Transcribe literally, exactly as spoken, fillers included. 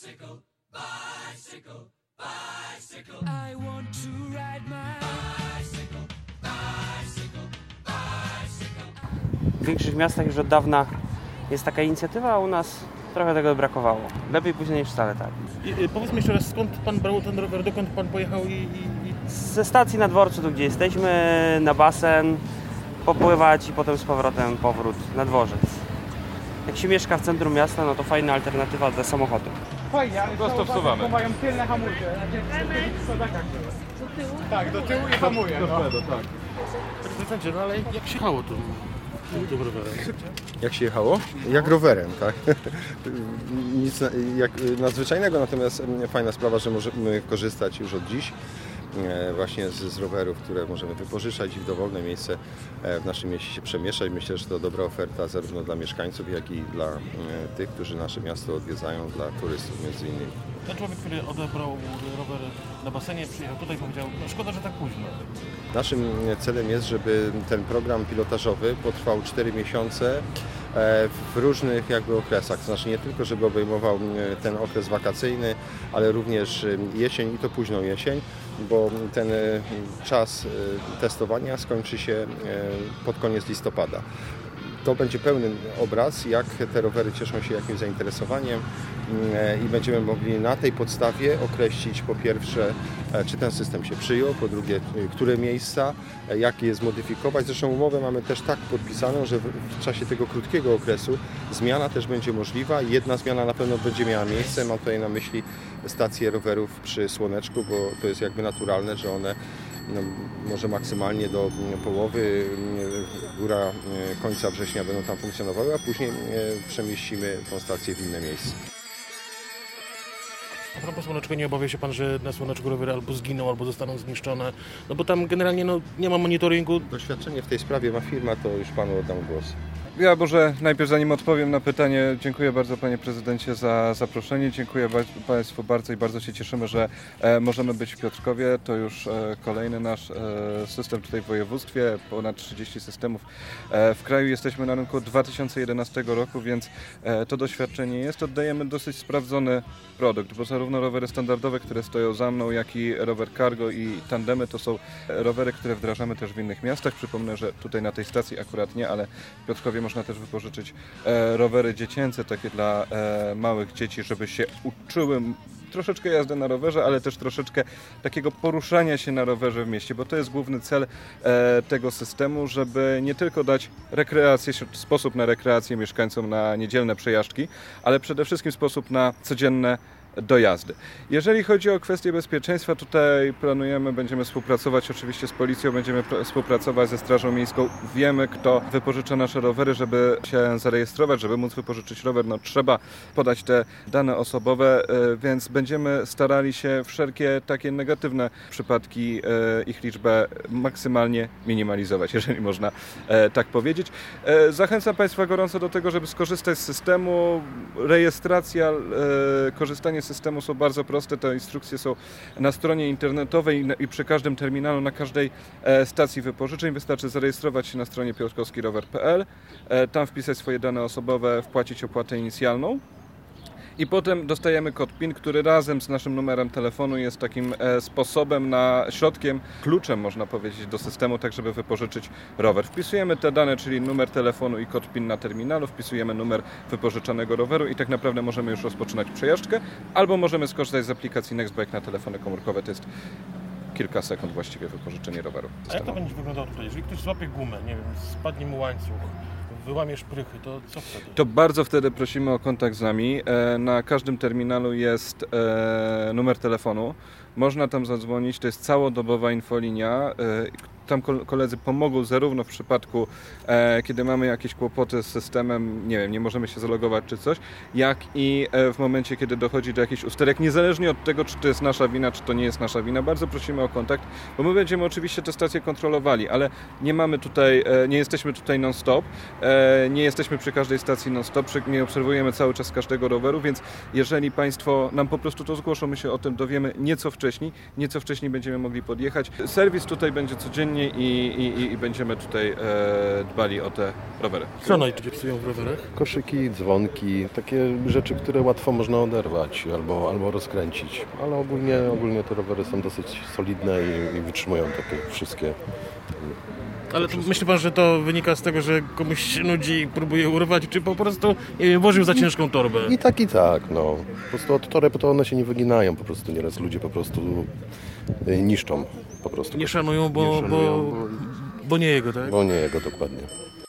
Bicycle, bicycle, bicycle. I want to ride my bicycle, bicycle, bicycle. W większych miastach już od dawna jest taka inicjatywa, a u nas trochę tego brakowało. Lepiej później niż wcale, tak. I, y, powiedz mi jeszcze raz, skąd pan brał ten rower, dokąd pan pojechał i... i, i... Ze stacji na dworcu, tu gdzie jesteśmy, na basen, popływać i potem z powrotem powrót na dworzec. Jak się mieszka w centrum miasta, no to fajna alternatywa dla samochodu. Fajnie, ale Prosto wsuwamy. bo mają tylne hamulce. Do tyłu? Tak, do tyłu i hamuje. Do No. przodu, tak. Panie prezydencie, no ale jak się jechało tym, tym rowerem? Jak się jechało? Jak rowerem, tak? Nic jak nadzwyczajnego, natomiast fajna sprawa, że możemy korzystać już od dziś właśnie z, z rowerów, które możemy wypożyczać i w dowolne miejsce w naszym mieście się przemieszczać. Myślę, że to dobra oferta zarówno dla mieszkańców, jak i dla tych, którzy nasze miasto odwiedzają, dla turystów między innymi. Ten człowiek, który odebrał rower na basenie, przyjechał tutaj, powiedział, no szkoda, że tak późno. Naszym celem jest, żeby ten program pilotażowy potrwał cztery miesiące w różnych jakby okresach. To znaczy nie tylko, żeby obejmował ten okres wakacyjny, ale również jesień i to późną jesień, bo ten czas testowania skończy się pod koniec listopada. To będzie pełny obraz, jak te rowery cieszą się jakimś zainteresowaniem i będziemy mogli na tej podstawie określić po pierwsze, czy ten system się przyjął, po drugie, które miejsca, jak je zmodyfikować. Zresztą umowę mamy też tak podpisaną, że w czasie tego krótkiego okresu zmiana też będzie możliwa. Jedna zmiana na pewno będzie miała miejsce. Mam tutaj na myśli stacje rowerów przy Słoneczku, bo to jest jakby naturalne, że one no, może maksymalnie do połowy, góra końca września będą tam funkcjonowały, a później przemieścimy tą stację w inne miejsce. A propos Słoneczka, nie obawia się pan, że na Słoneczku rowery albo zginą, albo zostaną zniszczone? No bo tam generalnie no, nie ma monitoringu. Doświadczenie w tej sprawie ma firma, to już panu oddam głos. Ja może najpierw zanim odpowiem na pytanie, dziękuję bardzo panie prezydencie za zaproszenie, dziękuję państwu bardzo i bardzo się cieszymy, że e, możemy być w Piotrkowie. To już e, kolejny nasz e, system tutaj w województwie, ponad trzydzieści systemów e, w kraju. Jesteśmy na rynku od dwa tysiące jedenastego roku, więc e, to doświadczenie jest. Oddajemy dosyć sprawdzony produkt, bo zarówno rowery standardowe, które stoją za mną, jak i rower cargo i tandemy to są rowery, które wdrażamy też w innych miastach. Przypomnę, że tutaj na tej stacji akurat nie, ale w Piotrkowie można też wypożyczyć e, rowery dziecięce, takie dla e, małych dzieci, żeby się uczyły troszeczkę jazdy na rowerze, ale też troszeczkę takiego poruszania się na rowerze w mieście, bo to jest główny cel e, tego systemu, żeby nie tylko dać rekreację, sposób na rekreację mieszkańcom na niedzielne przejażdżki, ale przede wszystkim sposób na codzienne do jazdy. Jeżeli chodzi o kwestie bezpieczeństwa, tutaj planujemy, będziemy współpracować oczywiście z policją, będziemy współpracować ze Strażą Miejską. Wiemy, kto wypożycza nasze rowery, żeby się zarejestrować, żeby móc wypożyczyć rower, no trzeba podać te dane osobowe, więc będziemy starali się wszelkie takie negatywne przypadki, ich liczbę maksymalnie minimalizować, jeżeli można tak powiedzieć. Zachęcam państwa gorąco do tego, żeby skorzystać z systemu. Rejestracja, korzystanie z systemu są bardzo proste, te instrukcje są na stronie internetowej i przy każdym terminalu, na każdej stacji wypożyczeń. Wystarczy zarejestrować się na stronie piotrkowski rower kropka p l, tam wpisać swoje dane osobowe, wpłacić opłatę inicjalną. I potem dostajemy kod PIN, który razem z naszym numerem telefonu jest takim e, sposobem na środkiem, kluczem można powiedzieć do systemu, tak żeby wypożyczyć rower. Wpisujemy te dane, czyli numer telefonu i kod PIN na terminalu, wpisujemy numer wypożyczanego roweru i tak naprawdę możemy już rozpoczynać przejażdżkę, albo możemy skorzystać z aplikacji Nextbike na telefony komórkowe. To jest kilka sekund właściwie wypożyczenie roweru. A jak to będzie wyglądało tutaj? Jeżeli ktoś złapie gumę, nie wiem, spadnie mu łańcuch, wyłamie szprychy, to co wtedy? To bardzo wtedy prosimy o kontakt z nami. Na każdym terminalu jest numer telefonu. Można tam zadzwonić, to jest całodobowa infolinia. Tam koledzy pomogą zarówno w przypadku, e, kiedy mamy jakieś kłopoty z systemem, nie wiem, nie możemy się zalogować czy coś, jak i e, w momencie, kiedy dochodzi do jakichś usterek, niezależnie od tego, czy to jest nasza wina, czy to nie jest nasza wina. Bardzo prosimy o kontakt, bo my będziemy oczywiście te stacje kontrolowali, ale nie mamy tutaj, e, nie jesteśmy tutaj non-stop, e, nie jesteśmy przy każdej stacji non-stop, nie obserwujemy cały czas każdego roweru, więc jeżeli Państwo nam po prostu to zgłoszą, my się o tym dowiemy nieco wcześniej, nieco wcześniej będziemy mogli podjechać. Serwis tutaj będzie codziennie spokojnie i, i, i będziemy tutaj e, dbali o te rowery. Co najczęściej psują w rowerach? Koszyki, dzwonki, takie rzeczy, które łatwo można oderwać albo, albo rozkręcić, ale ogólnie, ogólnie te rowery są dosyć solidne i, i wytrzymują takie wszystkie. Ale to myśli pan, że to wynika z tego, że komuś się nudzi i próbuje urwać, czy po prostu nie wiem, włożył za ciężką torbę? I tak, i tak, no. Po prostu od toreb to one się nie wyginają, po prostu nieraz ludzie po prostu y, niszczą. Po prostu. Nie szanują, bo, Nie szanują, bo, bo nie jego, tak? Bo nie jego, dokładnie.